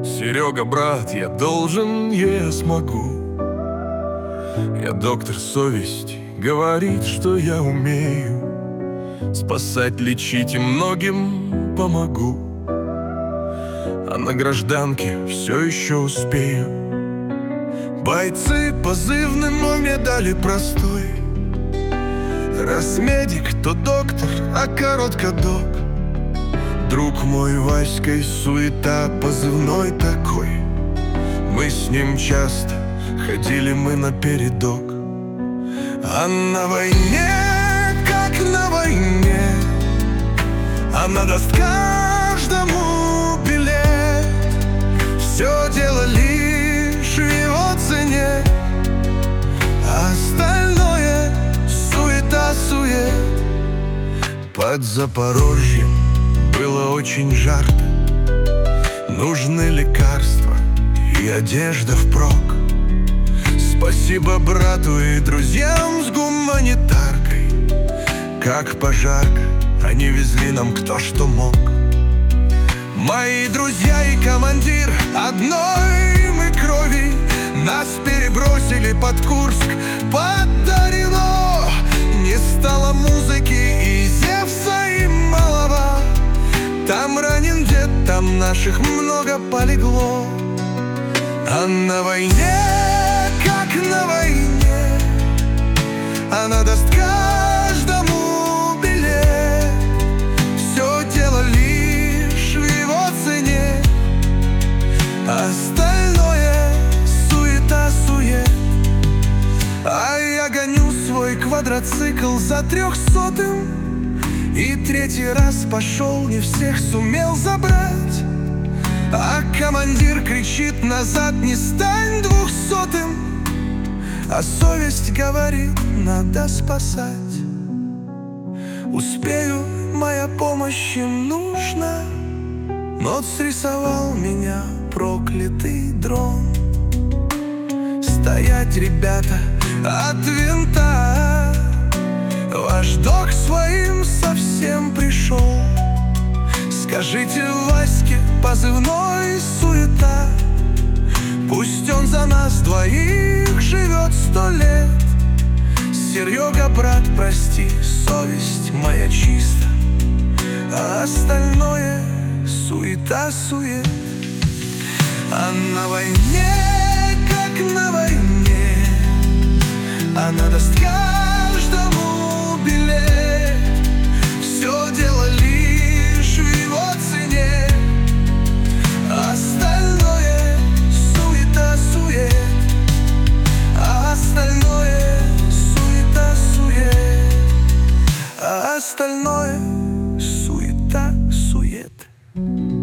Серега, брат, я должен, я смогу. Я доктор совести, говорит, что я умею спасать, лечить и многим помогу. А на гражданке все еще успею. Бойцы позывным мне дали простой. Раз медик, то доктор, а короткодок. Друг мой Васькой суета, позывной такой. Мы с ним часто ходили мы напередок. А на войне, как на войне, она даст каждому билет. Все дело лишь в его цене, а остальное суета-сует. Под Запорожьем было очень жарко. Нужны лекарства и одежда впрок. Спасибо брату и друзьям с гуманитаркой. Как пожарка, они везли нам кто что мог. Мои друзья и командир одной мы крови. Нас перебросили под Курск, под Дарино. Не стало музыки и Зевса, и малого. Там ранен дед, там наших много полегло. А на войне, как на войне, она даст каждому билет. Все дело лишь в его цене, остальное суета-сует. А я гоню свой квадроцикл за 300-м, и третий раз пошел, не всех сумел забрать. А командир кричит назад: не стань 200-м. А совесть говорит: надо спасать. Успею, моя помощь им нужна, но срисовал меня проклятый дрон. Стоять, ребята, от винта. Ваш док своим совсем пришел. Скажите Ваське, позывной суета, пусть он за нас двоих живет 100 лет. Серега, брат, прости, совесть моя чиста, а остальное суета-сует. А на войне, как на войне, она даст каждому билет. Все дело лишь в его цене, остальное суета-сует. А остальное суета-сует. А остальное суета-сует.